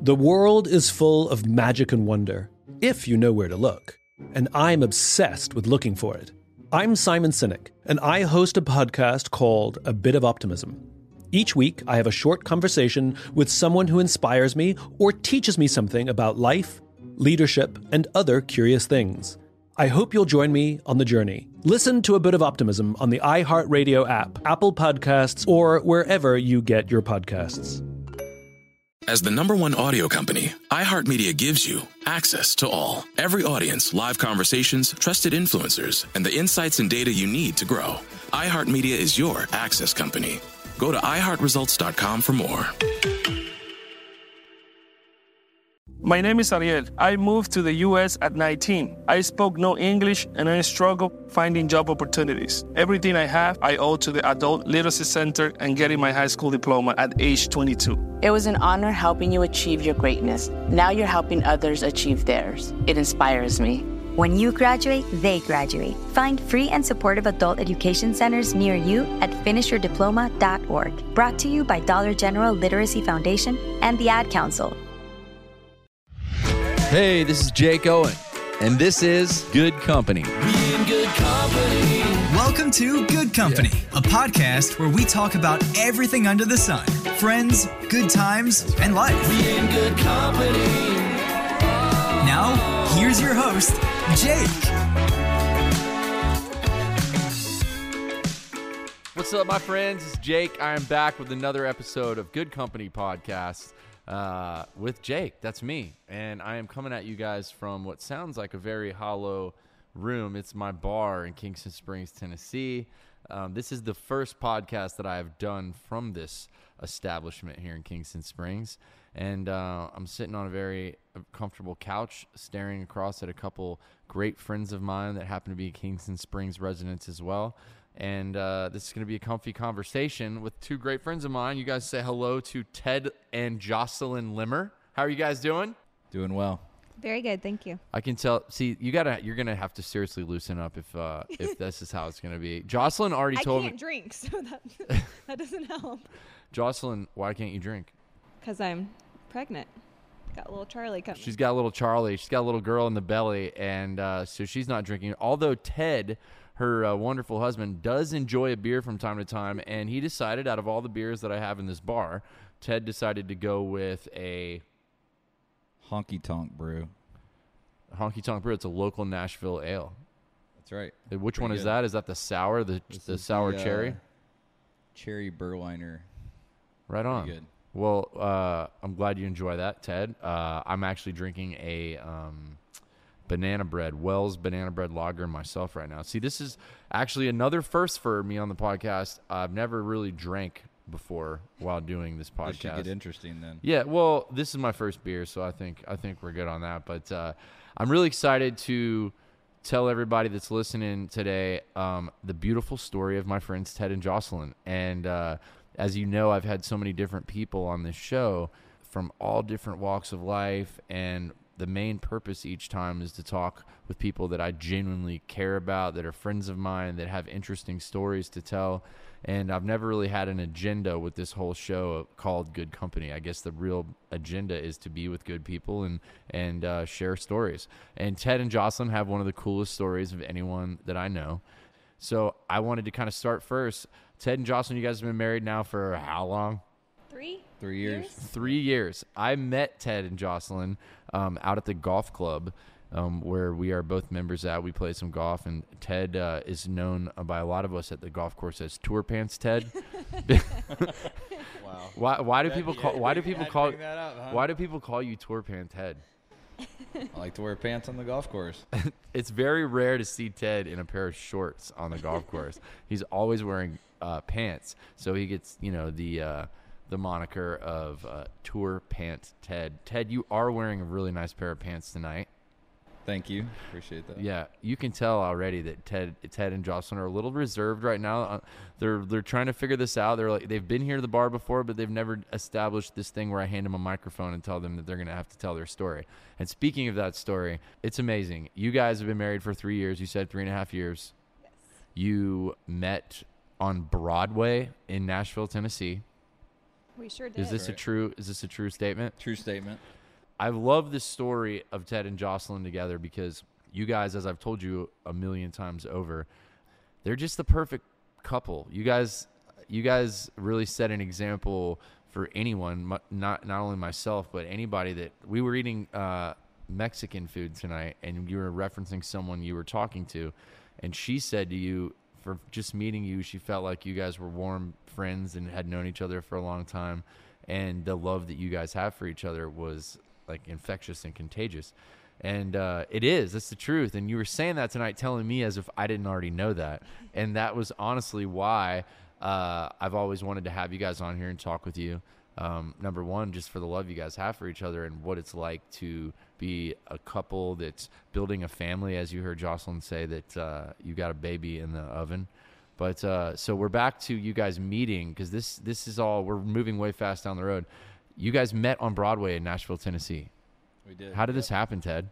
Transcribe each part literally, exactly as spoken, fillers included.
The world is full of magic and wonder, if you know where to look. And I'm obsessed with looking for it. I'm Simon Sinek, and I host a podcast called A Bit of Optimism. Each week, I have a short conversation with someone who inspires me or teaches me something about life, leadership, and other curious things. I hope you'll join me on the journey. Listen to A Bit of Optimism on the iHeartRadio app, Apple Podcasts, or wherever you get your podcasts. As the number one audio company, iHeartMedia gives you access to all. Every audience, live conversations, trusted influencers, and the insights and data you need to grow. iHeartMedia is your access company. Go to i heart results dot com for more. My name is Ariel. I moved to the U S at nineteen. I spoke no English and I struggled finding job opportunities. Everything I have, I owe to the Adult Literacy Center and getting my high school diploma at age twenty-two. It was an honor helping you achieve your greatness. Now you're helping others achieve theirs. It inspires me. When you graduate, they graduate. Find free and supportive adult education centers near you at finish your diploma dot org. Brought to you by Dollar General Literacy Foundation and the Ad Council. Hey, this is Jake Owen, and this is Good Company. We in good company. Welcome to Good Company, yeah. a podcast where we talk about everything under the sun. Friends, good times, and life. We in good company. Now, here's your host, Jake. What's up, my friends? It's Jake. I am back with another episode of Good Company Podcast. Uh, with Jake, that's me, and I am coming at you guys from what sounds like a very hollow room. It's my bar in Kingston Springs, Tennessee. Um, this is the first podcast that I have done from this establishment here in Kingston Springs, and uh, I'm sitting on a very comfortable couch staring across at a couple great friends of mine that happen to be Kingston Springs residents as well. And uh, this is going to be a comfy conversation with two great friends of mine. You guys say hello to Ted and Jocelyn Limmer. How are you guys doing? Doing well. Very good, thank you. I can tell. See, you gotta. You're gonna have to seriously loosen up if uh, if this is how it's gonna be. Jocelyn already I told me. I can't drink, so that that doesn't help. Jocelyn, why can't you drink? Because I'm pregnant. Got a little Charlie coming. She's got a little Charlie. She's got a little girl in the belly, and uh, so she's not drinking. Although Ted, her uh, wonderful husband, does enjoy a beer from time to time, and he decided out of all the beers that I have in this bar, Ted decided to go with a Honky Tonk Brew. Honky Tonk Brew. It's a local Nashville ale. That's right. Which Pretty one is good. that? Is that the sour, the This the is sour the, uh, cherry? Cherry Berliner. Right on. Pretty good. Well, uh, I'm glad you enjoy that, Ted. Uh, I'm actually drinking a um, banana bread, Wells banana bread lager myself right now. See, this is actually another first for me on the podcast. I've never really drank before while doing this podcast. This should get interesting then. Yeah, well, this is my first beer, so I think I think we're good on that. But uh, I'm really excited to tell everybody that's listening today um, the beautiful story of my friends Ted and Jocelyn. And uh, as you know, I've had so many different people on this show from all different walks of life, and the main purpose each time is to talk with people that I genuinely care about, that are friends of mine, that have interesting stories to tell. And I've never really had an agenda with this whole show called Good Company. I guess the real agenda is to be with good people and and uh, share stories. And Ted and Jocelyn have one of the coolest stories of anyone that I know. So I wanted to kind of start first. Ted and Jocelyn, you guys have been married now for how long? Three? Three years. Years? Three years. I met Ted and Jocelyn um, out at the golf club um, where we are both members at. We play some golf, and Ted uh, is known by a lot of us at the golf course as Tour Pants Ted. Wow. Why? Why do That- people yeah, call? Why do I had people to call? bring that up, huh? Why do people call you Tour Pants Ted? I like to wear pants on the golf course. It's very rare to see Ted in a pair of shorts on the golf course. He's always wearing uh, pants, so he gets you know the uh, the moniker of uh, Tour Pants Ted. Ted, you are wearing a really nice pair of pants tonight. Thank you. Appreciate that. Yeah, you can tell already that Ted, Ted and Jocelyn are a little reserved right now. Uh, they're they're trying to figure this out. They're like they've been here to the bar before, but they've never established this thing where I hand them a microphone and tell them that they're going to have to tell their story. And speaking of that story, it's amazing. You guys have been married for three years. You said three and a half years. Yes. You met on Broadway in Nashville, Tennessee. We sure did. Is this a Right. true? Is this a true statement? True statement. I love the story of Ted and Jocelyn together because you guys, as I've told you a million times over, they're just the perfect couple. You guys, you guys really set an example for anyone, mu- not not only myself, but anybody that we were eating uh, Mexican food tonight, and you were referencing someone you were talking to, and she said to you, for just meeting you, she felt like you guys were warm friends and had known each other for a long time, and the love that you guys have for each other was like infectious and contagious. And uh, it is. That's the truth. And you were saying that tonight, telling me as if I didn't already know that. And that was honestly why uh, I've always wanted to have you guys on here and talk with you. Um, number one, just for the love you guys have for each other and what it's like to be a couple that's building a family, as you heard Jocelyn say that uh, you got a baby in the oven. But uh, so we're back to you guys meeting, because this this is all, we're moving way fast down the road. You guys met on Broadway in Nashville, Tennessee. We did. How did Yep. this happen, Ted?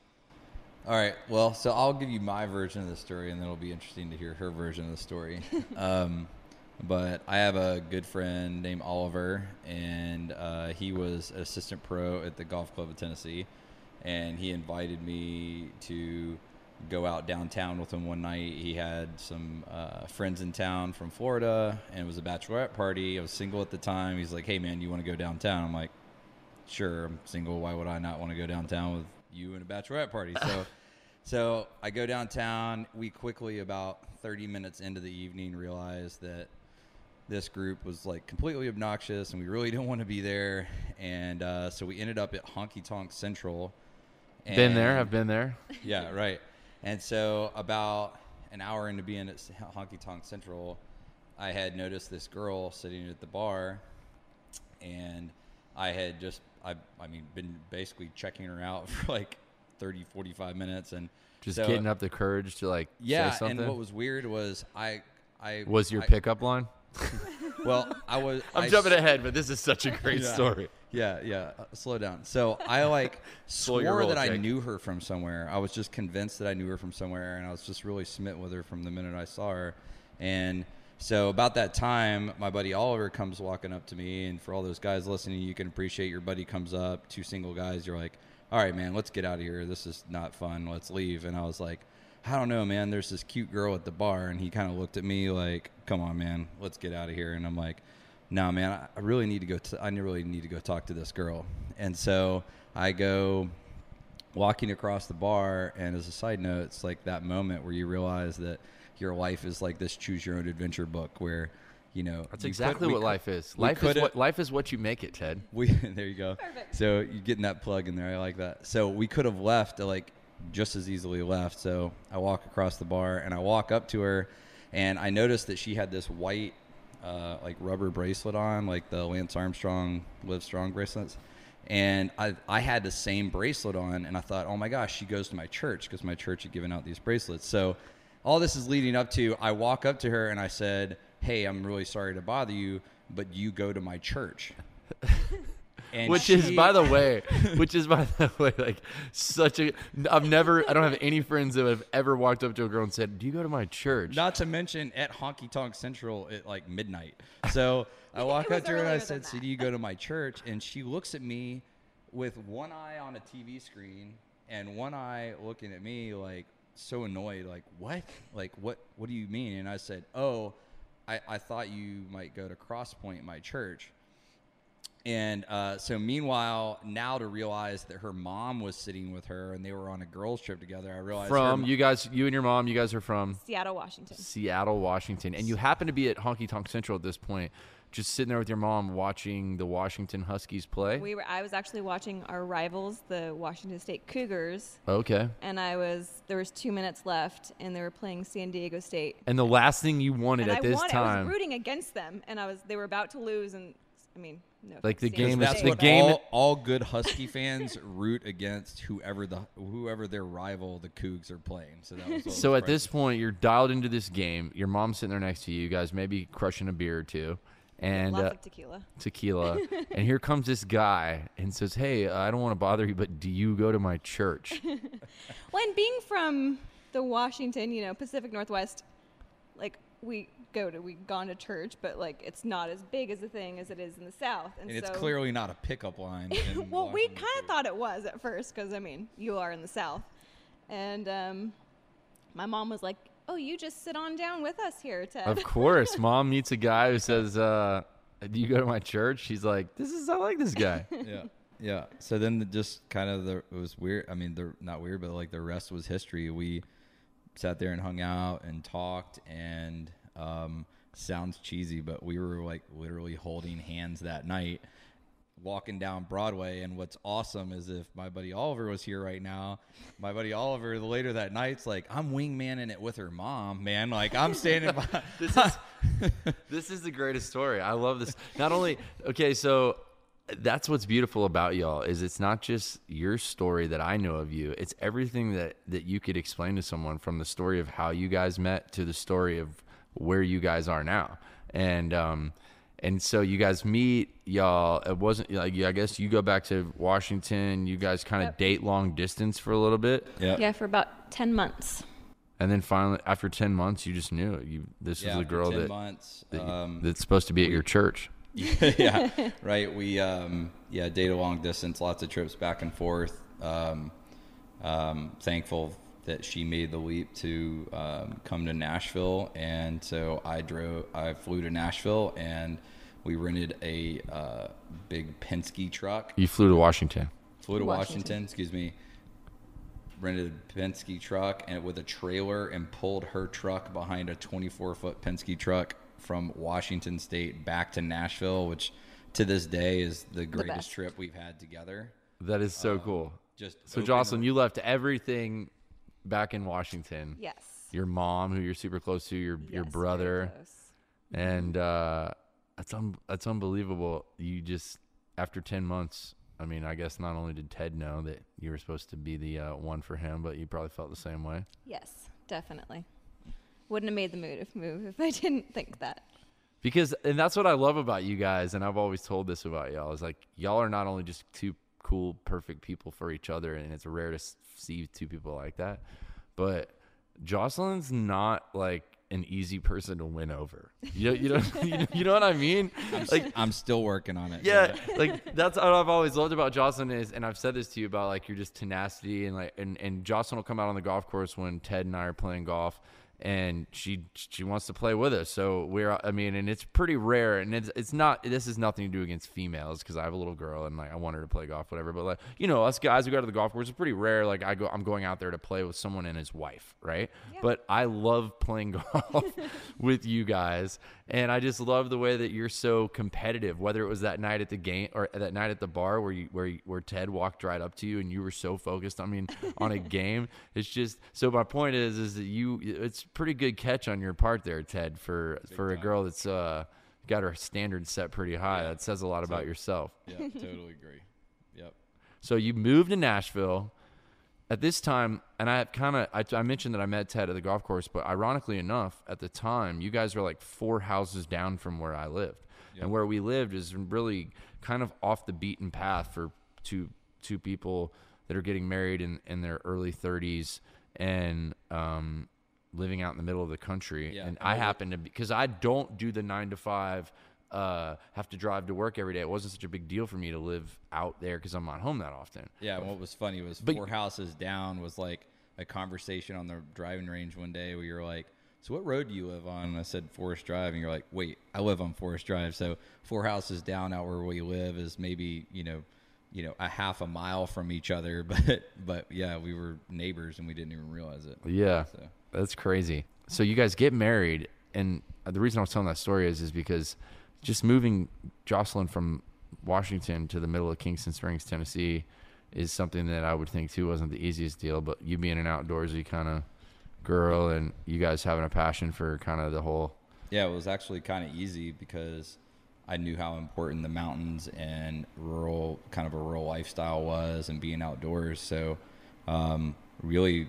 All right. Well, so I'll give you my version of the story, and then it'll be interesting to hear her version of the story. um, but I have a good friend named Oliver, and uh, he was an assistant pro at the Golf Club of Tennessee, and he invited me to go out downtown with him one night. He had some uh, friends in town from Florida, and it was a bachelorette party. I was single at the time. He's like, "Hey, man, you want to go downtown?" I'm like, "Sure, I'm single. Why would I not want to go downtown with you and a bachelorette party?" So, so I go downtown. We quickly, about thirty minutes into the evening, realized that this group was like completely obnoxious, and we really didn't want to be there. And uh, so we ended up at Honky Tonk Central. Been there. I've been there. Yeah, right. And so about an hour into being at Honky Tonk Central, I had noticed this girl sitting at the bar, and I had just, I, I mean, been basically checking her out for like thirty, forty-five minutes. And Just so, getting up the courage to like yeah, say something. and what was weird was I, I was your I, pickup line? Well, I was. I'm I, jumping ahead, but this is such a great yeah, story. Yeah, yeah. Uh, slow down. So I like Slow your swore roll, that I Jake. knew her from somewhere. I was just convinced that I knew her from somewhere, and I was just really smitten with her from the minute I saw her. And so about that time, my buddy Oliver comes walking up to me, and for all those guys listening, you can appreciate your buddy comes up, two single guys. You're like, all right, man, let's get out of here. This is not fun. Let's leave. And I was like, I don't know, man. There's this cute girl at the bar, and he kind of looked at me like, come on, man, let's get out of here. And I'm like, no, man, I, I really need to go. T- I really need to go talk to this girl. And so I go walking across the bar, and as a side note, it's like that moment where you realize that your life is like this choose your own adventure book where, you know, That's you exactly could- we what could- life is. we Life is coulda- what life is what you make it, Ted. we there you go. Perfect. So you're getting that plug in there. I like that. So we could have left, like just as easily left. So I walk across the bar, and I walk up to her, and I noticed that she had this white uh, like rubber bracelet on, like the Lance Armstrong Live Strong bracelets. And I I had the same bracelet on, and I thought, oh my gosh, she goes to my church, because my church had given out these bracelets. So all this is leading up to, I walk up to her and I said, hey, I'm really sorry to bother you, but you go to my church. And Which she, is, by the way, which is, by the way, like such a, I've never, I don't have any friends that have ever walked up to a girl and said, do you go to my church? not to mention at Honky Tonk Central at like midnight. So I walk It up was to her and I earlier said, than so that. do you go to my church? And she looks at me with one eye on a T V screen and one eye looking at me like so annoyed, like, what? Like, what, what do you mean? And I said, oh, I, I thought you might go to Cross Point, my church. And uh, so meanwhile, now to realize that her mom was sitting with her and they were on a girls trip together, I realized her From mo- you guys, you and your mom, you guys are from Seattle, Washington. Seattle, Washington, and you happen to be at Honky Tonk Central at this point, just sitting there with your mom watching the Washington Huskies play. We were. I was actually watching our rivals, the Washington State Cougars, Okay. and I was. There was two minutes left, and they were playing San Diego State. And the last thing you wanted and at I this wanted, I time, was rooting against them, and I was. They were about to lose, and I mean, no. Like, the offense to game San is- Diego That's the what State, game- all, all good Husky fans root against whoever the whoever their rival the Cougs are playing. So that was what so was at this surprising. point, you're dialed into this game. Your mom's sitting there next to you. You guys maybe crushing a beer or two, and lots uh, of tequila. tequila. And here comes this guy and says, "Hey, uh, I don't want to bother you, but do you go to my church?" Well, and being from the Washington, you know, Pacific Northwest, like we go to we've gone to church, but like it's not as big as a thing as it is in the South, and, And so it's clearly not a pickup line. in well, we Washington kind of State. thought it was at first because I mean you are in the South, and um, my mom was like, "Oh, you just sit on down with us here, Ted." Of course, mom meets a guy who says, uh, "Do you go to my church?" She's like, "This is I like this guy." Yeah. Yeah. So then the, just kind of the, it was weird. I mean, the not weird, but like the rest was history. We sat there and hung out and talked, and um, sounds cheesy, but we were like literally holding hands that night, walking down Broadway. And what's awesome is if my buddy Oliver was here right now, my buddy Oliver later that night's like, I'm wingmanning it with her mom, man. Like I'm standing by. This is this is the greatest story. I love this. Not only okay, so that's what's beautiful about y'all is it's not just your story that I know of you. It's everything that that you could explain to someone, from the story of how you guys met to the story of where you guys are now. And um and so you guys meet, y'all. It wasn't like, I guess you go back to Washington. You guys kind of Yep. date long distance for a little bit. Yeah. Yeah, for about ten months. And then finally, after ten months, you just knew it. You this Yeah, was the after girl ten that, months, that you- um, that's supposed to be at your church. yeah, right. We um, yeah, dated long distance, lots of trips back and forth. Um, um, thankful that she made the leap to um, come to Nashville, and so I drove. I flew to Nashville, and we rented a uh, big Penske truck. You flew to Washington. Flew to Washington. Washington. Excuse me. Rented a Penske truck and with a trailer, and pulled her truck behind a twenty-four foot Penske truck from Washington State back to Nashville, which to this day is the greatest best. trip we've had together. That is so Um, cool. Just So, open- Jocelyn, you left everything back in Washington. Yes. Your mom, who you're super close to, your your Yes, very brother, close. and uh, that's un- that's unbelievable. You just after ten months. I mean, I guess not only did Ted know that you were supposed to be the uh, one for him, but you probably felt the same way. Yes, definitely. Wouldn't have made the move if move if I didn't think that. Because, and that's what I love about you guys, and I've always told this about y'all, is like, y'all are not only just two cool, perfect people for each other, and it's rare to s- see two people like that, but Jocelyn's not like an easy person to win over. You know, you know, you know, you know what I mean? I'm, Like, I'm still working on it. yeah, like that's what I've always loved about Jocelyn is, and I've said this to you about like your just tenacity, and like, and, and Jocelyn will come out on the golf course when Ted and I are playing golf, and she she wants to play with us. So we're, I mean, and it's pretty rare, and it's it's not. This is nothing to do against females, because I have a little girl and like I want her to play golf, whatever. But like, you know, us guys who go to the golf course, it's pretty rare. Like I go, I'm going out there to play with someone and his wife, right? Yeah. But I love playing golf with you guys, and I just love the way that you're so competitive. Whether it was that night at the game or that night at the bar where you where you, where Ted walked right up to you and you were so focused. I mean, on a game. It's just so. My point is, is that you. It's pretty good catch on your part there, Ted, for Big for a time. girl that's uh got her standards set pretty high. Yeah. That says a lot about So- yourself. Yeah, totally agree. Yep. So you moved to Nashville at this time, and I kind of I, I mentioned that I met Ted at the golf course, but ironically enough, at the time, you guys were like four houses down from where I lived, Yep. and where we lived is really kind of off the beaten path for two two people that are getting married in, in their early thirties and um, living out in the middle of the country. Yeah, and and I what- happen to, because I don't do the nine to five. Uh, have to drive to work every day. It wasn't such a big deal for me to live out there because I'm not home that often. Yeah, and what was funny was But- four houses down was like a conversation on the driving range one day where you're like, so what road do you live on? And I said Forest Drive, and you're like, wait, I live on Forest Drive. So four houses down out where we live is maybe, you know, you know, a half a mile from each other, but but yeah, we were neighbors and we didn't even realize it. Yeah, So that's crazy. So you guys get married, and the reason I was telling that story is is because just moving Jocelyn from Washington to the middle of Kingston Springs, Tennessee, is something that I would think too wasn't the easiest deal. But you being an outdoorsy kind of girl, and you guys having a passion for kind of the whole. yeah, it was actually kind of easy because I knew how important the mountains and rural, kind of a rural lifestyle was, and being outdoors. So, um, really,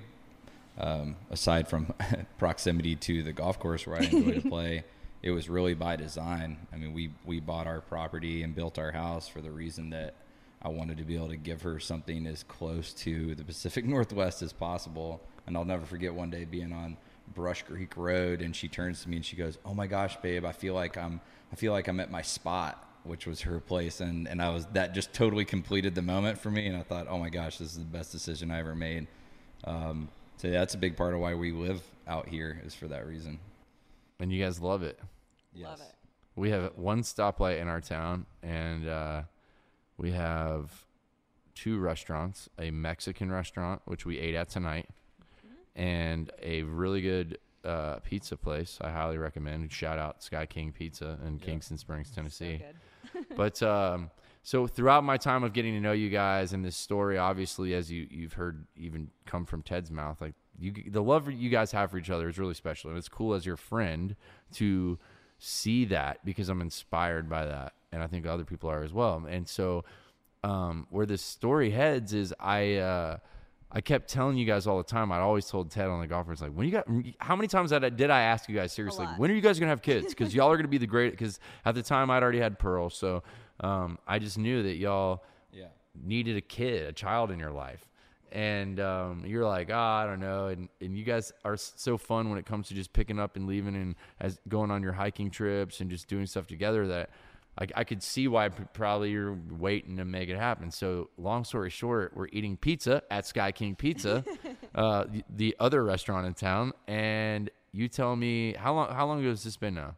um, aside from proximity to the golf course where I enjoy to play, it was really by design. I mean, we, we bought our property and built our house for the reason that I wanted to be able to give her something as close to the Pacific Northwest as possible. And I'll never forget one day being on Brush Creek Road, and she turns to me and she goes, "Oh my gosh, babe, I feel like I'm I feel like I'm at my spot," which was her place, and and I was that just totally completed the moment for me, and I thought, "Oh my gosh, this is the best decision I ever made." Um, so yeah, that's a big part of why we live out here, is for that reason. And you guys love it. Yes. Love it. We have one stoplight in our town, and uh, we have two restaurants, a Mexican restaurant, which we ate at tonight, mm-hmm. and a really good uh, pizza place I highly recommend. Shout out Sky King Pizza in yeah. Kingston Springs, Tennessee. So but um, so throughout my time of getting to know you guys and this story, obviously, as you, you've heard even come from Ted's mouth, like you, the love you guys have for each other is really special. And it's cool as your friend to see that, because I'm inspired by that. And I think other people are as well. And so um, where this story heads is I uh, I kept telling you guys all the time. I'd always told Ted on the golf course, like, when you got, how many times did I, did I ask you guys seriously, when are you guys going to have kids? Because y'all are going to be the great, because at the time I'd already had Pearl. So um, I just knew that y'all yeah. needed a kid, a child in your life. And um, you're like, oh, I don't know. And, and you guys are so fun when it comes to just picking up and leaving and as going on your hiking trips and just doing stuff together, that I, I could see why probably you're waiting to make it happen. So long story short, we're eating pizza at Sky King Pizza, uh, the, the other restaurant in town. And you tell me, how long, how long ago has this been now?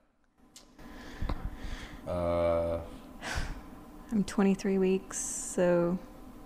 Uh, I'm twenty-three weeks. So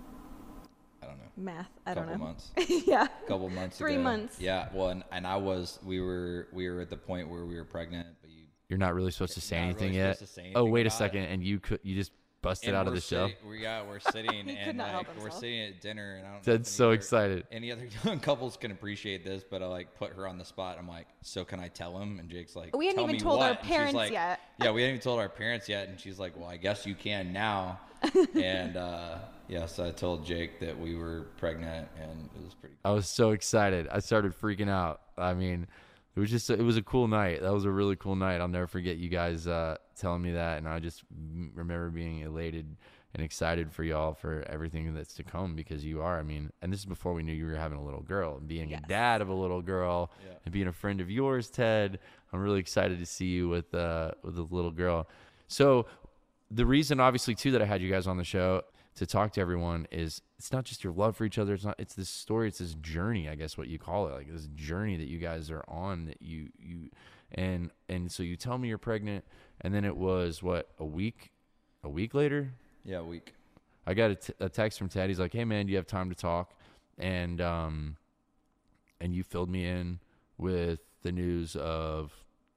math I don't know. Couple months. yeah. Couple months Three ago. months. Yeah. Well, and, and I was, we were, we were at the point where we were pregnant, but you. You're not really supposed to say anything really yet. Say anything oh, wait a about second, it. and you could, you just busted And out of the sitting, show. We got, we're sitting and like we're himself. sitting at dinner, and I don't. Ted's so other, excited. Any other young couples can appreciate this, but I like put her on the spot. I'm like, so can I tell him? And Jake's like, we hadn't tell even me told what? our And she's parents like, yet. Yeah, we hadn't even told our parents yet, and she's like, well, I guess you can now. and uh, yeah, so I told Jake that we were pregnant, and it was pretty cool. I was so excited. I started freaking out. I mean, it was just, it was a cool night. That was a really cool night. I'll never forget you guys uh, telling me that. And I just remember being elated and excited for y'all for everything that's to come, because you are, I mean, and this is before we knew you were having a little girl, and being yes. a dad of a little girl yeah. and being a friend of yours, Ted. I'm really excited to see you with, uh, with a little girl. So the reason, obviously, too, that I had you guys on the show to talk to everyone is it's not just your love for each other. It's not, it's this story. It's this journey, I guess what you call it. Like this journey that you guys are on, that you, you, and, and so you tell me you're pregnant, and then it was what, a week, a week later? Yeah, a week. I got a, t- a text from Ted. He's like, hey man, do you have time to talk? And, um, and you filled me in with the news of,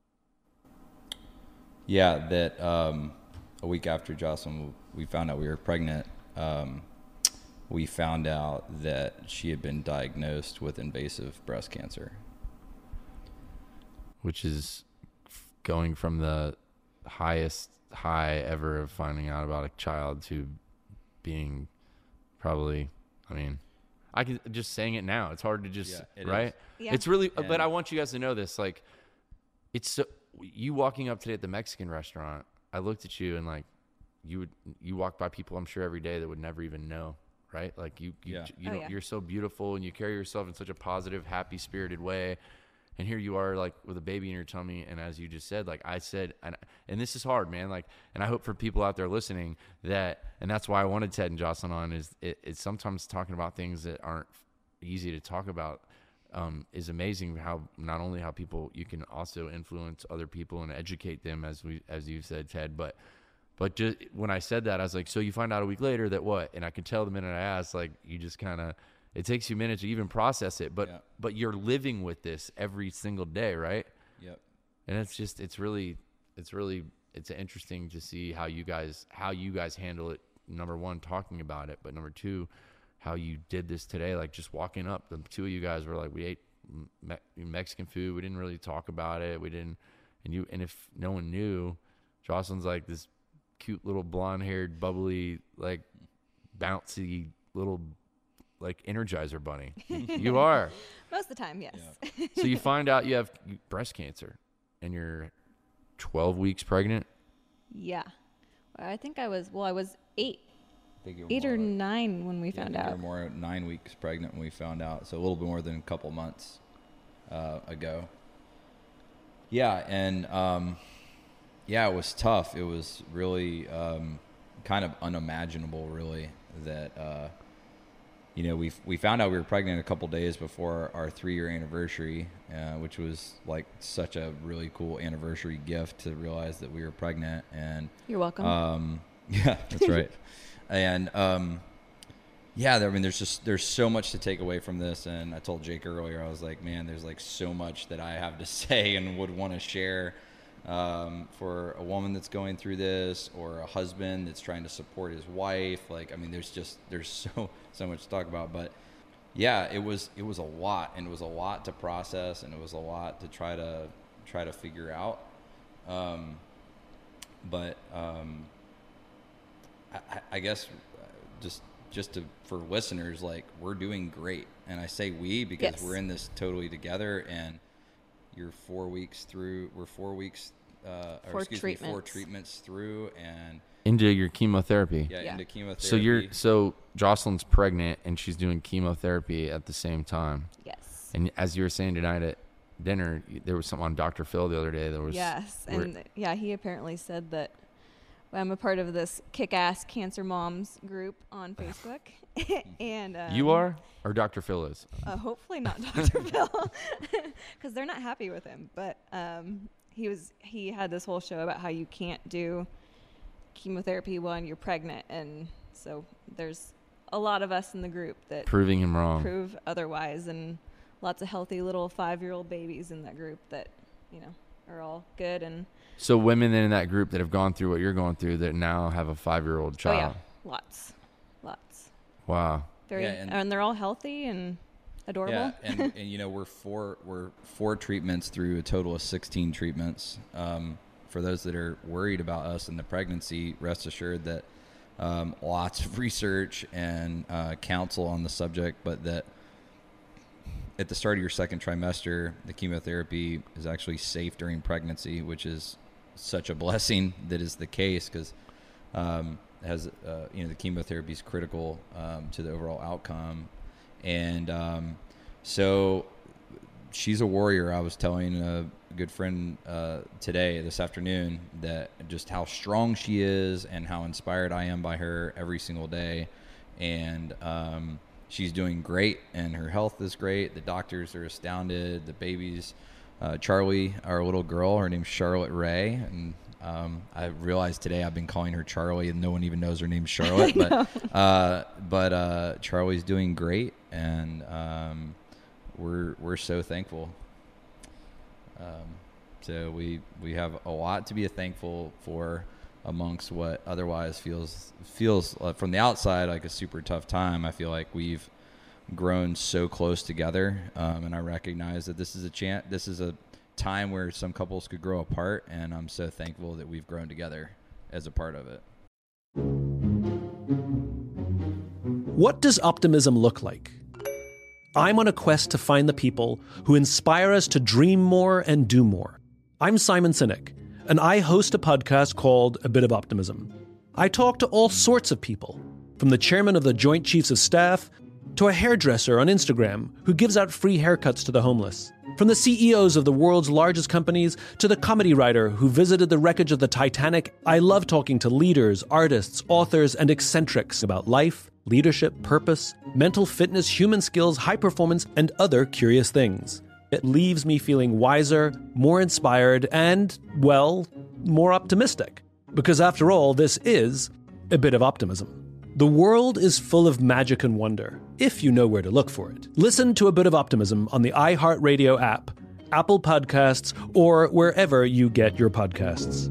yeah, that, um, a week after Jocelyn, we found out we were pregnant. Um, we found out that she had been diagnosed with invasive breast cancer, which is going from the highest high ever of finding out about a child to being probably, I mean, I can just saying it now. It's hard to just, yeah, it right? Yeah. It's really, and but I want you guys to know this. Like, it's so, you walking up today at the Mexican restaurant, I looked at you and like, you would, you walk by people I'm sure every day that would never even know, right? Like you, you, yeah. you oh, know, yeah. you're so beautiful and you carry yourself in such a positive, happy spirited way. And here you are like with a baby in your tummy. And as you just said, like I said, and, and this is hard, man. Like, and I hope for people out there listening that, and that's why I wanted Ted and Jocelyn on is it, it's sometimes talking about things that aren't easy to talk about. Um, is amazing how not only how people, you can also influence other people and educate them, as we, as you said, Ted, but, but just when I said that, I was like, so you find out a week later that what? And I could tell the minute I asked, like, you just kind of, it takes you minutes to even process it, but, yeah. but you're living with this every single day. Right. Yep. And it's just, it's really, it's really, it's interesting to see how you guys, how you guys handle it. Number one, talking about it, but number two, how you did this today, like just walking up, the two of you guys were like, we ate me- Mexican food. We didn't really talk about it. We didn't, and you, and if no one knew, Jocelyn's like this cute little blonde haired, bubbly, like bouncy little, like Energizer bunny. You are. Most of the time. Yes. Yeah. So you find out you have breast cancer and you're twelve weeks pregnant. Yeah. Well, I think I was, well, I was eight. Eight or like, nine when we yeah, found I think out. we were more nine weeks pregnant when we found out, so a little bit more than a couple months. uh, ago. Yeah, and um, yeah, it was tough. It was really um, kind of unimaginable, really, that uh, you know we we found out we were pregnant a couple days before our three-year anniversary, uh, which was like such a really cool anniversary gift to realize that we were pregnant. And you're welcome. Um, yeah, that's right. And um, yeah, I mean, there's just there's so much to take away from this. And I told Jake earlier, I was like, man, there's like so much that I have to say and would want to share um, for a woman that's going through this, or a husband that's trying to support his wife. Like, I mean, there's just there's so so much to talk about. But yeah, it was it was a lot, and it was a lot to process, and it was a lot to try to try to figure out. Um, but um, I, I guess just. just to, for listeners, like, we're doing great. And I say we because yes. we're in this totally together, and you're four weeks through, we're four weeks, uh, or four excuse treatments. me, four treatments through and into your chemotherapy. Yeah, yeah. into chemotherapy. So you're, so Jocelyn's pregnant and she's doing chemotherapy at the same time. Yes. And as you were saying tonight at dinner, there was something on Doctor Phil the other day. There was, yes. And yeah, he apparently said that I'm a part of this kick-ass cancer moms group on Facebook. and um, you are, or Doctor Phil is? Uh, hopefully not Doctor Phil, because they're not happy with him. But um, he was he had this whole show about how you can't do chemotherapy when you're pregnant, and so there's a lot of us in the group that proving him wrong, prove otherwise, and lots of healthy little five-year-old babies in that group that you know are all good. And so women in that group that have gone through what you're going through that now have a five-year-old child. Oh yeah, lots, lots. Wow. Very, yeah, and, and they're all healthy and adorable. Yeah, and, and you know we're four we're four treatments through a total of sixteen treatments. Um, for those that are worried about us in the pregnancy, rest assured that um, lots of research and uh, counsel on the subject, but that at the start of your second trimester, the chemotherapy is actually safe during pregnancy, which is such a blessing that is the case, because um, has uh, you know the chemotherapy is critical um, to the overall outcome. And um, so she's a warrior. I was telling a good friend uh, today, this afternoon, that just how strong she is and how inspired I am by her every single day. And um, she's doing great, and her health is great. The doctors are astounded. The babies, uh, Charlie, our little girl, her name's Charlotte Ray, and um, I realized today I've been calling her Charlie, and no one even knows her name's Charlotte. but uh, but uh, Charlie's doing great, and um, we're we're so thankful. Um, so we we have a lot to be thankful for, amongst what otherwise feels feels uh, from the outside like a super tough time. I feel like we've grown so close together, um, and I recognize that this is a chance. This is a time where some couples could grow apart, and I'm so thankful that we've grown together as a part of it. What does optimism look like? I'm on a quest to find the people who inspire us to dream more and do more. I'm Simon Sinek, and I host a podcast called A Bit of Optimism. I talk to all sorts of people, from the chairman of the Joint Chiefs of Staff to a hairdresser on Instagram who gives out free haircuts to the homeless, from the C E Os of the world's largest companies to the comedy writer who visited the wreckage of the Titanic. I love talking to leaders, artists, authors, and eccentrics about life, leadership, purpose, mental fitness, human skills, high performance, and other curious things. It leaves me feeling wiser, more inspired, and, well, more optimistic. Because after all, this is a bit of optimism. The world is full of magic and wonder, if you know where to look for it. Listen to A Bit of Optimism on the iHeartRadio app, Apple Podcasts, or wherever you get your podcasts.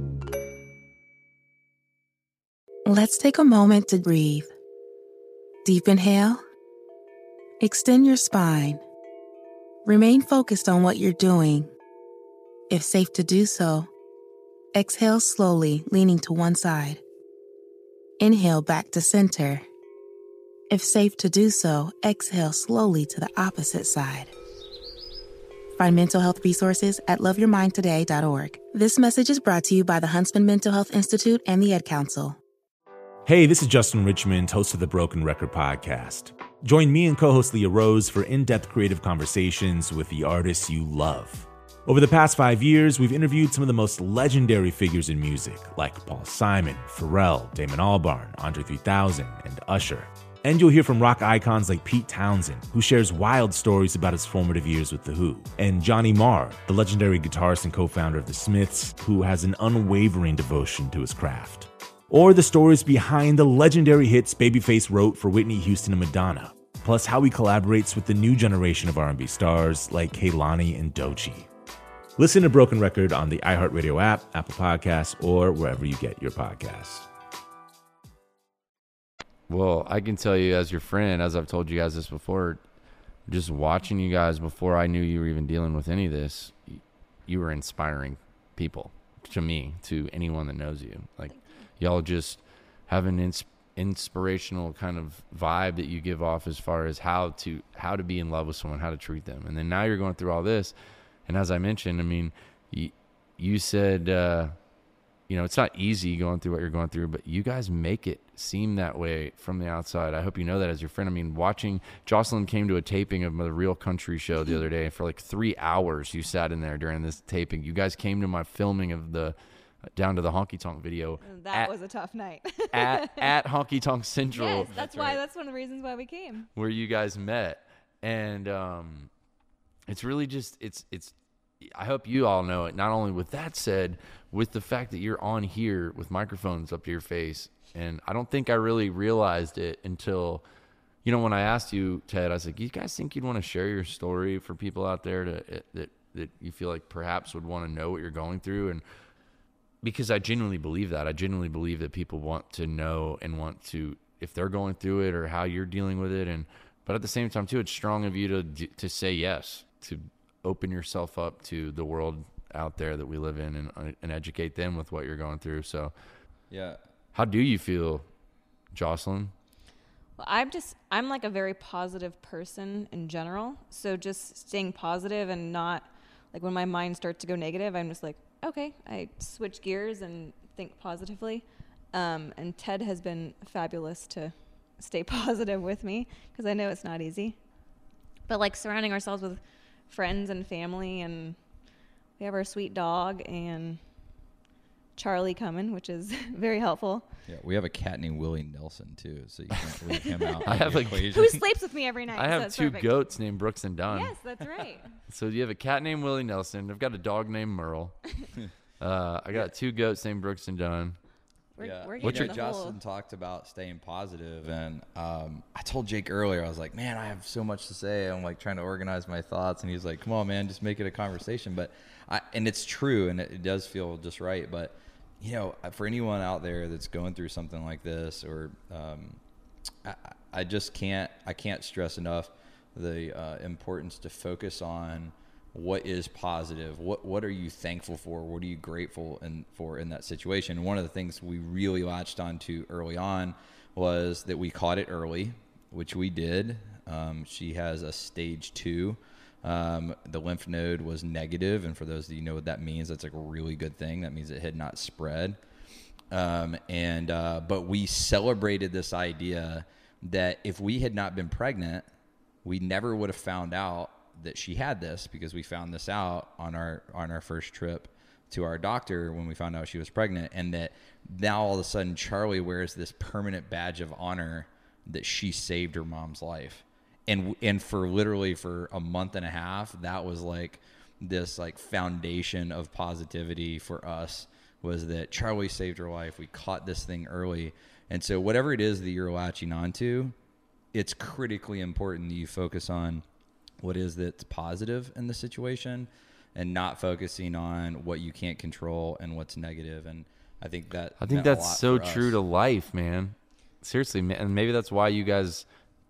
Let's take a moment to breathe. Deep inhale. Extend your spine. Remain focused on what you're doing. If safe to do so, exhale slowly, leaning to one side. Inhale back to center. If safe to do so, exhale slowly to the opposite side. Find mental health resources at love your mind today dot org. This message is brought to you by the Huntsman Mental Health Institute and the Ad Council. Hey, this is Justin Richmond, host of the Broken Record Podcast. Join me and co-host Leah Rose for in-depth creative conversations with the artists you love. Over the past five years, we've interviewed some of the most legendary figures in music, like Paul Simon, Pharrell, Damon Albarn, Andre three thousand, and Usher. And you'll hear from rock icons like Pete Townsend, who shares wild stories about his formative years with The Who, and Johnny Marr, the legendary guitarist and co-founder of The Smiths, who has an unwavering devotion to his craft. Or the stories behind the legendary hits Babyface wrote for Whitney Houston and Madonna, plus how he collaborates with the new generation of R and B stars like Kehlani and Doechii. Listen to Broken Record on the iHeartRadio app, Apple Podcasts, or wherever you get your podcasts. Well, I can tell you as your friend, as I've told you guys this before, just watching you guys before I knew you were even dealing with any of this, you were inspiring people to me, to anyone that knows you. Like, y'all just have an ins- inspirational kind of vibe that you give off as far as how to how to be in love with someone, how to treat them. And then now you're going through all this. And as I mentioned, I mean, you, you said, uh, you know, it's not easy going through what you're going through, but you guys make it seem that way from the outside. I hope you know that as your friend. I mean, watching, Jocelyn came to a taping of the Real Country show the other day. For like three hours, you sat in there during this taping. You guys came to my filming of the Down to the Honky Tonk video. That at, was a tough night. at at Honky Tonk Central. Yes, that's, that's why. Right. That's one of the reasons why we came. Where you guys met, and um, it's really just it's it's. I hope you all know it. Not only with that said, with the fact that you're on here with microphones up to your face, and I don't think I really realized it until, you know, when I asked you, Ted, I was like, "You guys think you'd want to share your story for people out there to that that you feel like perhaps would want to know what you're going through?" And because I genuinely believe that. I genuinely believe that people want to know and want to, if they're going through it or how you're dealing with it. And but at the same time, too, it's strong of you to to say yes, to open yourself up to the world out there that we live in, and and educate them with what you're going through. So, yeah. How do you feel, Jocelyn? Well, I'm just, I'm like a very positive person in general. So just staying positive and not, like when my mind starts to go negative, I'm just like, okay, I switch gears and think positively. Um, and Ted has been fabulous to stay positive with me, because I know it's not easy. But like surrounding ourselves with friends and family, and we have our sweet dog and Charlie coming, which is very helpful. Yeah, we have a cat named Willie Nelson too, so you can't leave him out. I have a who sleeps with me every night. I have so two perfect. goats named Brooks and Dunn. Yes, that's right. So you have a cat named Willie Nelson. I've got a dog named Merle. uh, I got two goats named Brooks and Dunn. We're, yeah, we're What's your, the Justin whole... talked about staying positive, and um, I told Jake earlier, I was like, man, I have so much to say. I'm like trying to organize my thoughts, and he's like, come on, man, just make it a conversation. But I, and it's true, and it, it does feel just right. But you know, for anyone out there that's going through something like this, or um, I, I just can't, I can't stress enough the uh, importance to focus on what is positive. What what are you thankful for? What are you grateful in, for in that situation? One of the things we really latched onto early on was that we caught it early, which we did. Um, she has a stage two. Um, the lymph node was negative, and for those of you who know what that means, that's like a really good thing. That means it had not spread. Um, and uh, but we celebrated this idea that if we had not been pregnant, we never would have found out that she had this, because we found this out on our on our first trip to our doctor when we found out she was pregnant. And that now all of a sudden Charlie wears this permanent badge of honor that she saved her mom's life. And and for literally for a month and a half, that was like this like foundation of positivity for us, was that Charlie saved her life. We caught this thing early. And so whatever it is that you're latching onto, it's critically important that you focus on what is that's positive in the situation, and not focusing on what you can't control and what's negative. And I think that I think that's so true to life, man. Seriously, man. And maybe that's why you guys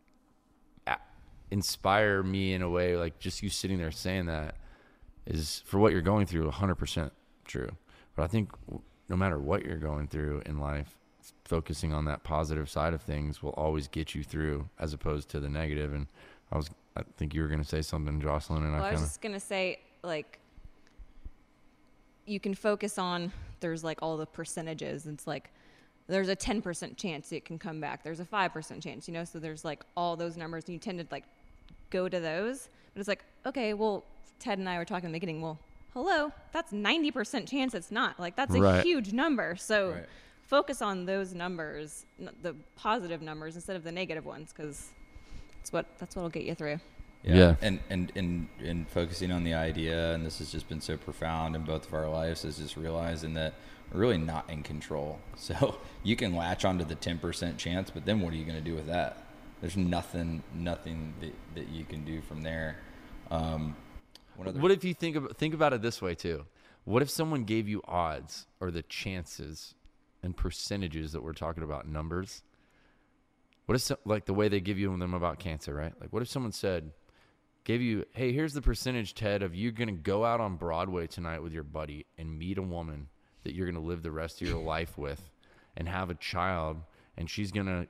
inspire me in a way. Like just you sitting there saying that is, for what you're going through, one hundred percent true. But I think no matter what you're going through in life, focusing on that positive side of things will always get you through, as opposed to the negative. And I was, I think you were going to say something, Jocelyn, and well, I I kind was of just going to say, like, you can focus on, there's like all the percentages. It's like there's a ten percent chance it can come back. There's a five percent chance, you know? So there's like all those numbers and you tend to like go to those. But it's like, okay, well, Ted and I were talking in the beginning, well, hello, that's ninety percent chance it's not. Like, that's a Right. huge number. So Right. focus on those numbers, n- the positive numbers instead of the negative ones, because that's what that's what'll get you through. Yeah. Yeah. And, and, and, and focusing on the idea, and this has just been so profound in both of our lives, is just realizing that we're really not in control. So you can latch onto the ten percent chance, but then what are you going to do with that? There's nothing, nothing that, that you can do from there. Um, one other- What if you think about, think about it this way too? What if someone gave you odds or the chances and percentages that we're talking about, numbers? What if, so, like the way they give you them about cancer, right? Like what if someone said, gave you, hey, here's the percentage, Ted, of you going to go out on Broadway tonight with your buddy and meet a woman that you're going to live the rest of your life with and have a child, and she's going to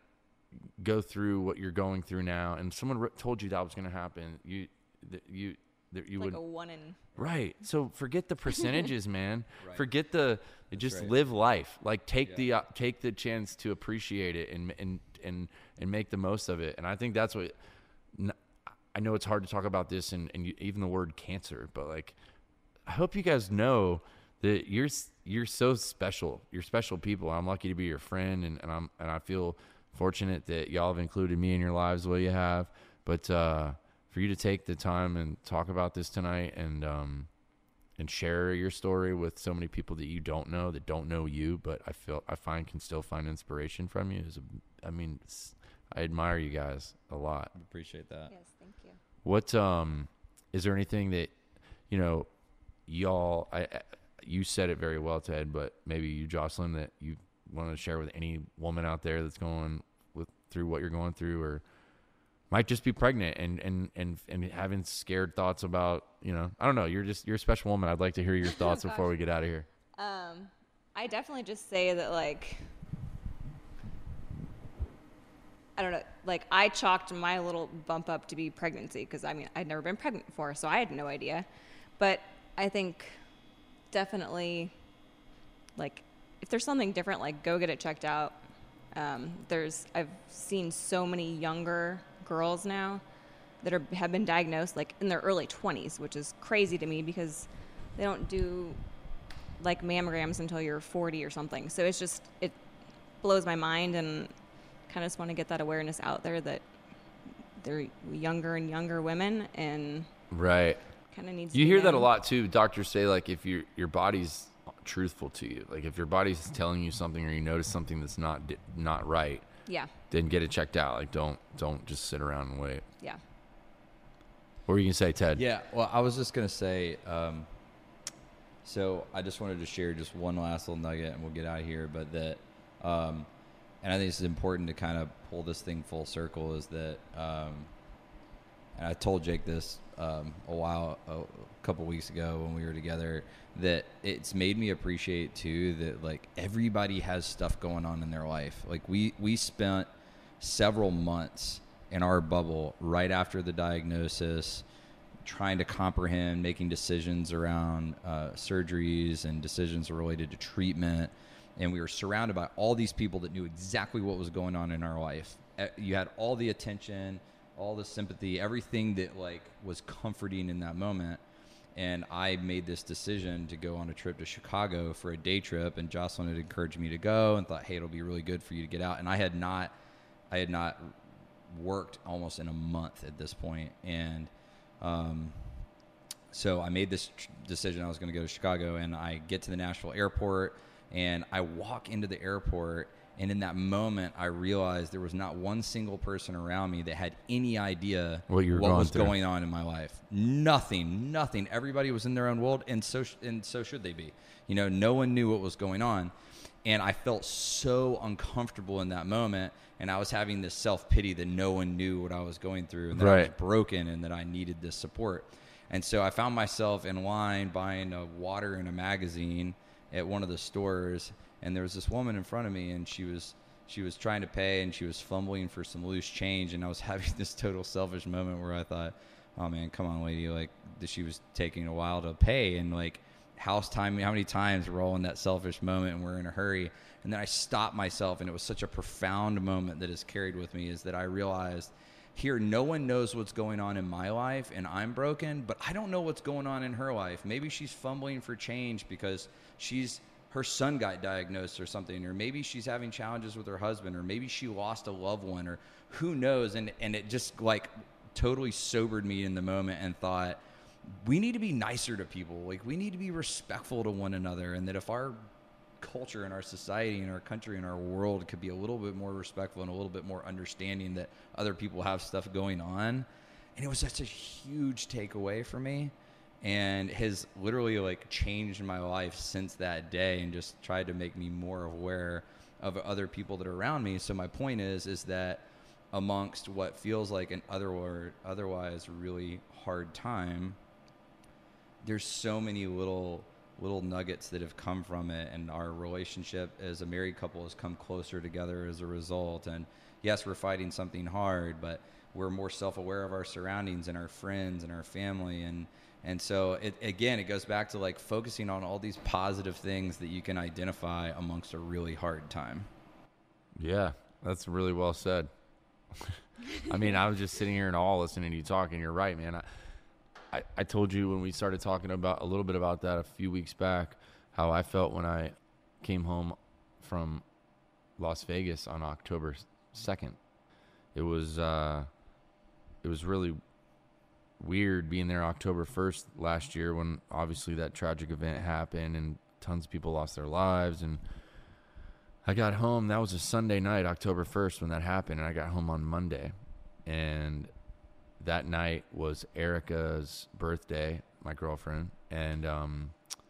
go through what you're going through now, and someone re- told you that was going to happen, you that you that you It's would like a one in right. So forget the percentages, man. Right. Forget the just right. live life. Like take Yeah. the uh, take the chance to appreciate it and and and and make the most of it. And I think that's what. n- I know it's hard to talk about this and and you, even the word cancer, but like I hope you guys know that you're s- you're so special. You're special people. I'm lucky to be your friend, and, and I'm and I feel fortunate that y'all have included me in your lives the way you have. But uh, for you to take the time and talk about this tonight and um, and share your story with so many people that you don't know, that don't know you, but I feel I find can still find inspiration from you is a, I mean, it's, I admire you guys a lot. I appreciate that. Yes, thank you. What um is there anything that you know y'all I, I you said it very well, Ted, but maybe you, Jocelyn, that you want to share with any woman out there that's going with through what you're going through, or might just be pregnant and and and and having scared thoughts about, you know, I don't know, you're just you're a special woman. I'd like to hear your thoughts Oh, before we get out of here. Um, I definitely just say that, like, I don't know, like, I chalked my little bump up to be pregnancy because, I mean, I'd never been pregnant before, so I had no idea. But I think definitely, like, if there's something different, like, go get it checked out. Um, there's, I've seen so many younger girls now that are, have been diagnosed, like, in their early twenties, which is crazy to me because they don't do, like, mammograms until you're forty or something. So it's just, it blows my mind, and kind of just want to get that awareness out there that they're younger and younger women, and Right. kind of needs You to be hear that a known. lot too. Doctors say, like, if your your body's truthful to you, like if your body's telling you something or you notice something that's not di- not right, Yeah. then get it checked out. Like don't don't just sit around and wait. Yeah. What were you gonna say, Ted? Yeah, well, I was just going to say, um, so I just wanted to share just one last little nugget and we'll get out of here, but that, um, and I think it's important to kind of pull this thing full circle is that, um, and I told Jake this um, a while, a couple weeks ago when we were together, that it's made me appreciate too that like everybody has stuff going on in their life. Like we, we spent several months in our bubble right after the diagnosis, trying to comprehend, making decisions around uh, surgeries and decisions related to treatment. And we were surrounded by all these people that knew exactly what was going on in our life. Uh, You had all the attention, all the sympathy, everything that like was comforting in that moment. And I made this decision to go on a trip to Chicago for a day trip, and Jocelyn had encouraged me to go and thought, hey, it'll be really good for you to get out. And I had not, I had not worked almost in a month at this point. And um, so I made this tr- decision. I was going to go to Chicago, and I get to the Nashville airport, and I walk into the airport. And in that moment, I realized there was not one single person around me that had any idea What you were what going was through. going on in my life. Nothing, nothing. Everybody was in their own world, and so sh- and so should they be. You know, no one knew what was going on, and I felt so uncomfortable in that moment. And I was having this self-pity that no one knew what I was going through, and that I was Right. broken, and that I needed this support. And so I found myself in line buying a water and a magazine at one of the stores. And there was this woman in front of me, and she was she was trying to pay, and she was fumbling for some loose change. And I was having this total selfish moment where I thought, oh man, come on, lady, like she was taking a while to pay. And like house time, how many times we're all in that selfish moment and we're in a hurry. And then I stopped myself, and it was such a profound moment that has carried with me, is that I realized here, no one knows what's going on in my life, and I'm broken, but I don't know what's going on in her life. Maybe she's fumbling for change because she's her son got diagnosed or something, or maybe she's having challenges with her husband, or maybe she lost a loved one, or who knows. And, and it just like totally sobered me in the moment and thought, we need to be nicer to people. Like, we need to be respectful to one another. And that if our culture and our society and our country and our world could be a little bit more respectful and a little bit more understanding that other people have stuff going on. And it was such a huge takeaway for me, and has literally like changed my life since that day, and just tried to make me more aware of other people that are around me. So my point is, is that amongst what feels like an other, otherwise really hard time, there's so many little little nuggets that have come from it, and our relationship as a married couple has come closer together as a result. And yes, we're fighting something hard, but we're more self-aware of our surroundings and our friends and our family. And and so it, again, it goes back to like focusing on all these positive things that you can identify amongst a really hard time. Yeah, that's really well said. I mean, I was just sitting here in awe listening to you talk, and you're right, man. I, I, I told you when we started talking about a little bit about that a few weeks back, how I felt when I came home from Las Vegas on October second. It was uh, it was really weird being there October first last year, when obviously that tragic event happened and tons of people lost their lives. And I got home, that was a Sunday night, October first, when that happened, and I got home on Monday. And that night was Erica's birthday, my girlfriend, and um,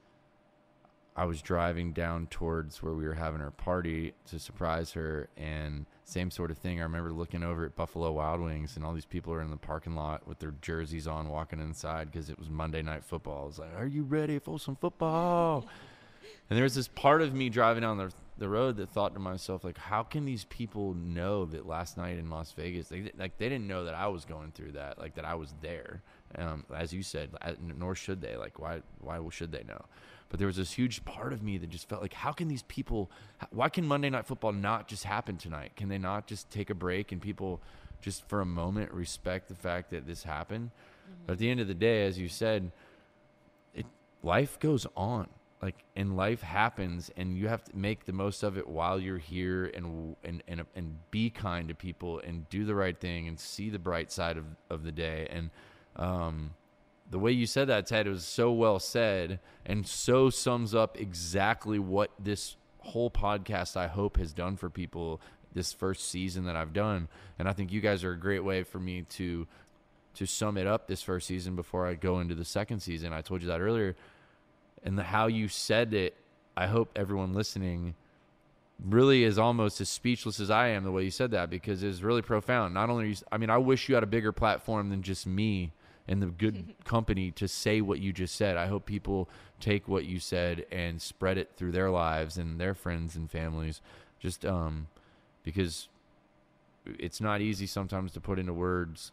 I was driving down towards where we were having our party to surprise her, and same sort of thing. I remember looking over at Buffalo Wild Wings, and all these people are in the parking lot with their jerseys on, walking inside because it was Monday Night Football. I was like, "Are you ready for some football?" And there was this part of me driving down the the road that thought to myself, like, how can these people know that last night in Las Vegas, they, like, they didn't know that I was going through that, like, that I was there. Um, as you said, nor should they. Like, why, why should they know? But there was this huge part of me that just felt like, how can these people, why can Monday Night Football not just happen tonight? Can they not just take a break and people just for a moment respect the fact that this happened? Mm-hmm. But at the end of the day, as you said, it, life goes on. Like, and life happens, and you have to make the most of it while you're here, and and and and be kind to people, and do the right thing, and see the bright side of, of the day. And um, the way you said that, Ted, was so well said, and so sums up exactly what this whole podcast, I hope, has done for people this first season that I've done. And I think you guys are a great way for me to to sum it up this first season before I go into the second season. I told you that earlier. And the, how you said it, I hope everyone listening really is almost as speechless as I am the way you said that, because it's really profound. Not only, I mean, I wish you had a bigger platform than just me and the good company to say what you just said. I hope people take what you said and spread it through their lives and their friends and families, just um, because it's not easy sometimes to put into words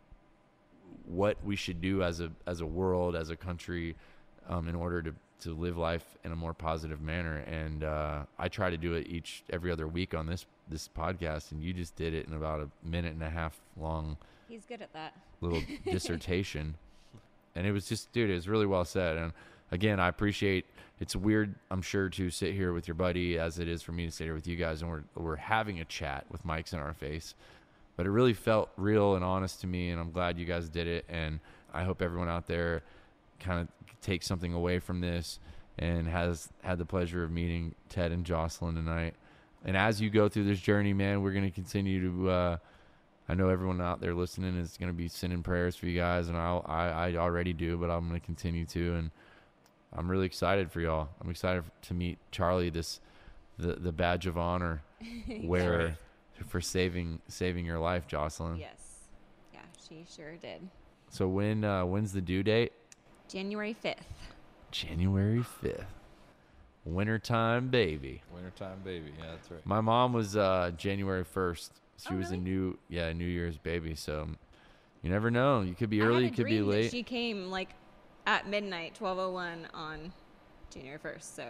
what we should do as a as a world, as a country, Um, in order to, to live life in a more positive manner. And uh, I try to do it each every other week on this this podcast, and you just did it in about a minute and a half long. He's good at that. Little dissertation. And it was just, dude, it was really well said. And again, I appreciate, it's weird, I'm sure, to sit here with your buddy as it is for me to sit here with you guys, and we're we're having a chat with mics in our face. But it really felt real and honest to me, and I'm glad you guys did it. And I hope everyone out there kind of take something away from this and has had the pleasure of meeting Ted and Jocelyn tonight. And as you go through this journey, man, we're going to continue to, uh, I know everyone out there listening is going to be sending prayers for you guys, and I'll, I, I already do, but I'm going to continue to. And I'm really excited for y'all. I'm excited to meet Charlie, this, the, the badge of honor wearer for saving, saving your life, Jocelyn. Yes. Yeah, she sure did. So when, uh, when's the due date? January fifth. January fifth. Wintertime baby. Wintertime baby. Yeah, that's right. My mom was uh, January first. She oh, was really? a new, yeah, New Year's baby. So you never know. You could be early, you could be late. She came like at midnight, twelve oh one on January first. So,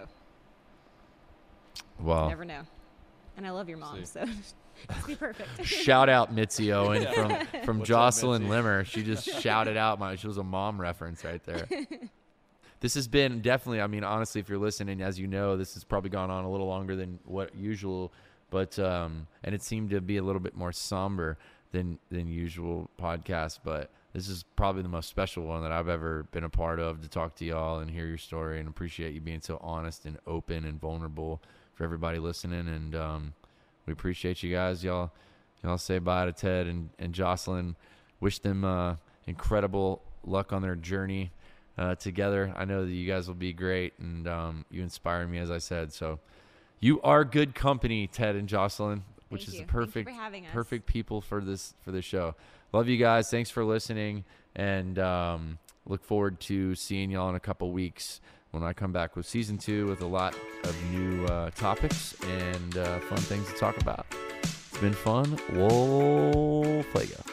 well, you never know. And I love your mom, so it'd be perfect. Shout out Mitzi Owen Yeah. from from What's up, Jocelyn Mitzi? Limmer. She just shouted out my. She was a mom reference right there. This has been definitely. I mean, honestly, if you're listening, as you know, this has probably gone on a little longer than what usual. But um, and it seemed to be a little bit more somber than than usual podcast. But this is probably the most special one that I've ever been a part of, to talk to y'all and hear your story, and appreciate you being so honest and open and vulnerable for everybody listening. And um, we appreciate you guys. Y'all y'all say bye to Ted and, and Jocelyn. Wish them uh, incredible luck on their journey uh, together. I know that you guys will be great, and um, you inspire me, as I said. So you are good company, Ted and Jocelyn, which Thank is you. the perfect, Thank you for having us. perfect people for this for this show. Love you guys. Thanks for listening, and um, look forward to seeing y'all in a couple weeks when I come back with season two with a lot of new uh, topics and uh, fun things to talk about. It's been fun. We'll play ya.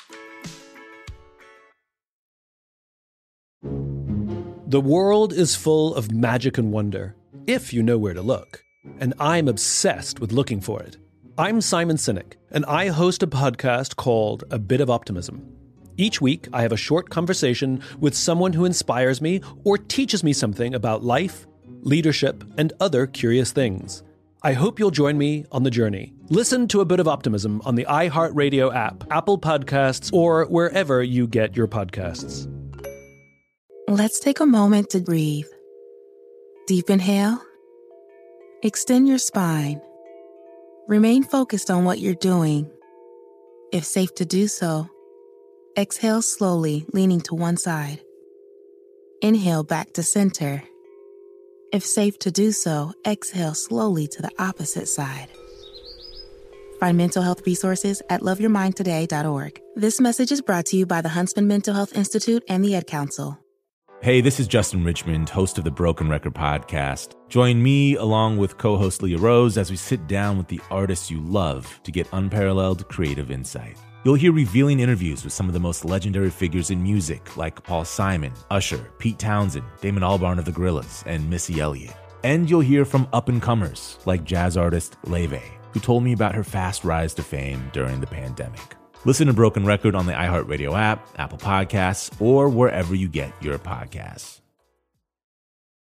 The world is full of magic and wonder, if you know where to look. And I'm obsessed with looking for it. I'm Simon Sinek, and I host a podcast called A Bit of Optimism. Each week, I have a short conversation with someone who inspires me or teaches me something about life, leadership, and other curious things. I hope you'll join me on the journey. Listen to A Bit of Optimism on the iHeartRadio app, Apple Podcasts, or wherever you get your podcasts. Let's take a moment to breathe. Deep inhale. Extend your spine. Remain focused on what you're doing. If safe to do so, exhale slowly, leaning to one side. Inhale back to center. If safe to do so, exhale slowly to the opposite side. Find mental health resources at love your mind today dot org. This message is brought to you by the Huntsman Mental Health Institute and the Ad Council. Hey, this is Justin Richmond, host of the Broken Record podcast. Join me along with co-host Leah Rose as we sit down with the artists you love to get unparalleled creative insight. You'll hear revealing interviews with some of the most legendary figures in music, like Paul Simon, Usher, Pete Townsend, Damon Albarn of the Gorillaz, and Missy Elliott. And you'll hear from up-and-comers like jazz artist Leve, who told me about her fast rise to fame during the pandemic. Listen to Broken Record on the iHeartRadio app, Apple Podcasts, or wherever you get your podcasts.